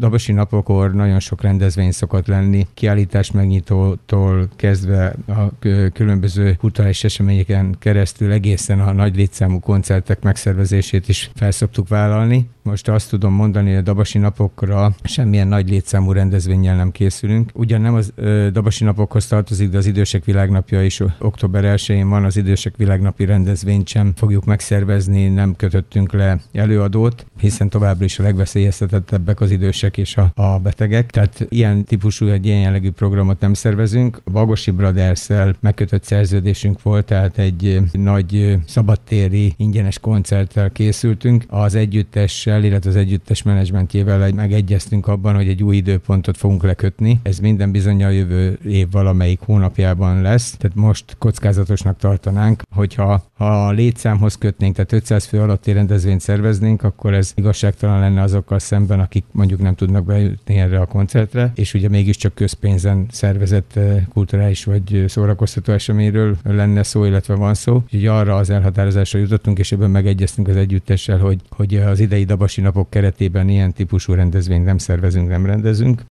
Dabasi napokor nagyon sok rendezvény szokott lenni, kiállítás megnyitótól kezdve a különböző kulturális eseményeken keresztül egészen a nagy létszámú koncertek megszervezését is felszoktuk vállalni. Most azt tudom mondani, hogy a Dabasi napokra semmilyen nagy létszámú rendezvénnyel nem készülünk. Ugyan nem az Dabasi napokhoz tartozik, de az Idősek Világnapja is október 1-én van, az Idősek Világnapi rendezvényt sem fogjuk megszervezni, nem kötöttünk le előadót, hiszen továbbra is a legveszélyeztetettebbek az idősek és a betegek. Tehát ilyen típusú, egy ilyen jellegű programot nem szervezünk. A Bagosi Brothers-szel megkötött szerződésünk volt, tehát egy nagy szabadtéri ingyenes koncerttel készültünk. Az együttessel, illetve az együttes menedzsmentjével megegyeztünk abban, hogy egy új időpontot fogunk lekötni. Ez minden bizonnyal jövő év valamelyik hónapjában lesz. Tehát most kockázatosnak tartanánk, hogyha a létszámhoz kötnénk, tehát 500 fő alatti rendezvényt szerveznénk, akkor ez igazságtalan lenne azokkal szemben, akik mondjuk nem tudnak bejutni erre a koncertre, és ugye mégiscsak közpénzen szervezett kulturális vagy szórakoztató eseményről lenne szó, illetve van szó. Úgyhogy arra az elhatározásra jutottunk, és ebben megegyeztünk az együttessel, hogy az idei Dabasi napok keretében ilyen típusú rendezvényt nem szervezünk, nem rendezünk.